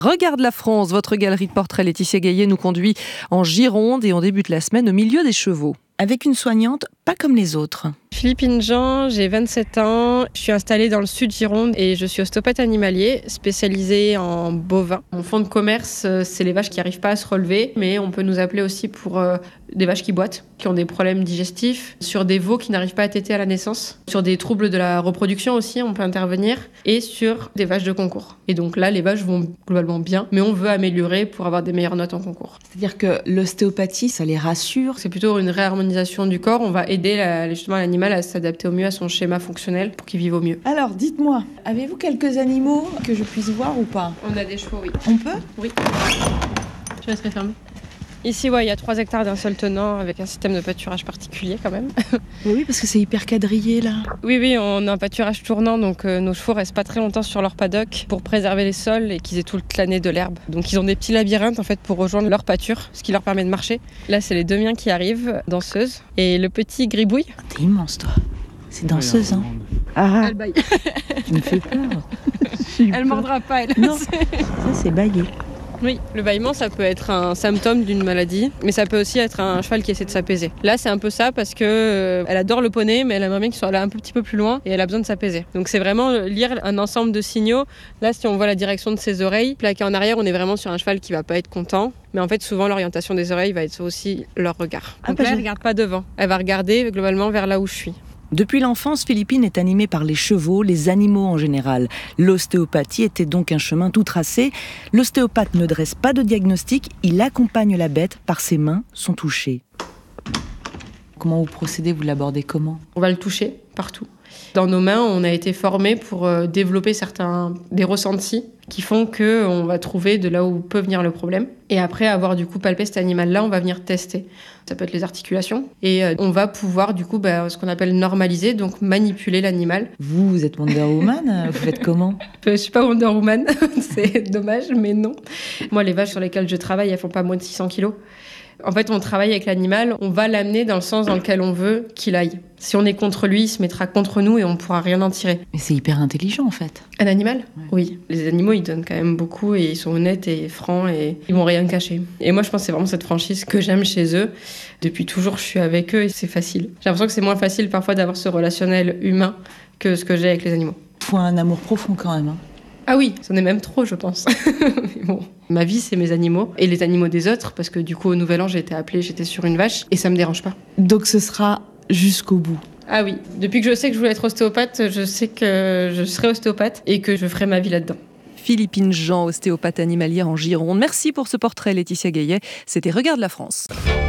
Regarde la France, votre galerie de portraits Laetitia Gaillet nous conduit en Gironde et on débute la semaine au milieu des chevaux. Avec une soignante pas comme les autres. Philippine Jean, j'ai 27 ans, je suis installée dans le sud Gironde et je suis ostéopathe animalier spécialisée en bovin. Mon fonds de commerce, c'est les vaches qui n'arrivent pas à se relever, mais on peut nous appeler aussi pour des vaches qui boitent, qui ont des problèmes digestifs, sur des veaux qui n'arrivent pas à téter à la naissance, sur des troubles de la reproduction aussi, on peut intervenir, et sur des vaches de concours. Et donc là, les vaches vont globalement bien, mais on veut améliorer pour avoir des meilleures notes en concours. C'est-à-dire que l'ostéopathie, ça les rassure. C'est plutôt une réharmonisation du corps, on va aider justement l'animal à s'adapter au mieux à son schéma fonctionnel pour qu'il vive au mieux. Alors, dites-moi, avez-vous quelques animaux que je puisse voir ou pas ? On a des chevaux, oui. On peut ? Oui. Je laisserai fermer. Ici, il y a 3 hectares d'un seul tenant avec un système de pâturage particulier quand même. Oui, parce que c'est hyper quadrillé là. Oui, on a un pâturage tournant, donc nos chevaux restent pas très longtemps sur leur paddock pour préserver les sols et qu'ils aient toute l'année de l'herbe. Donc ils ont des petits labyrinthes en fait pour rejoindre leur pâture, ce qui leur permet de marcher. Là, c'est les 2 miens qui arrivent, danseuses, et le petit gribouille. T'es immense toi. C'est danseuse, hein. Ah, Elle baille. tu me fais peur. Elle mordra pas, elle. Non, ça c'est bailler. Oui, le bâillement, ça peut être un symptôme d'une maladie, mais ça peut aussi être un cheval qui essaie de s'apaiser. Là, c'est un peu ça parce que elle adore le poney, mais elle aimerait bien qu'il soit allé un petit peu plus loin et elle a besoin de s'apaiser. Donc c'est vraiment lire un ensemble de signaux. Là, si on voit la direction de ses oreilles, plaqué en arrière, on est vraiment sur un cheval qui va pas être content. Mais en fait, souvent, l'orientation des oreilles va être aussi leur regard. Donc là, elle regarde pas devant. Elle va regarder globalement vers là où je suis. Depuis l'enfance, Philippine est animée par les chevaux, les animaux en général. L'ostéopathie était donc un chemin tout tracé. L'ostéopathe ne dresse pas de diagnostic, il accompagne la bête par ses mains, son toucher. Comment vous procédez, vous l'abordez comment ? On va le toucher partout. Dans nos mains, on a été formés pour développer des ressentis qui font qu'on va trouver de là où peut venir le problème. Et après avoir du coup palpé cet animal-là, on va venir tester. Ça peut être les articulations. Et on va pouvoir du coup ce qu'on appelle normaliser, donc manipuler l'animal. Vous êtes Wonder Woman, vous faites comment ? Je suis pas Wonder Woman, c'est dommage, mais non. Moi, les vaches sur lesquelles je travaille, elles font pas moins de 600 kilos. En fait, on travaille avec l'animal, on va l'amener dans le sens dans lequel on veut qu'il aille. Si on est contre lui, il se mettra contre nous et on ne pourra rien en tirer. Mais c'est hyper intelligent en fait. Un animal ? Ouais. Oui. Les animaux, ils donnent quand même beaucoup et ils sont honnêtes et francs et ils vont rien cacher. Et moi, je pense que c'est vraiment cette franchise que j'aime chez eux. Depuis toujours, je suis avec eux et c'est facile. J'ai l'impression que c'est moins facile parfois d'avoir ce relationnel humain que ce que j'ai avec les animaux. Il faut un amour profond quand même. Ah oui, c'en est même trop, je pense. Mais bon. Ma vie, c'est mes animaux et les animaux des autres, parce que du coup, au Nouvel An, j'ai été appelée, j'étais sur une vache et ça me dérange pas. Donc ce sera jusqu'au bout. Ah oui, depuis que je sais que je voulais être ostéopathe, je sais que je serai ostéopathe et que je ferai ma vie là-dedans. Philippine Jean, ostéopathe animalière en Gironde. Merci pour ce portrait Laetitia Gaillet. C'était Regarde la France.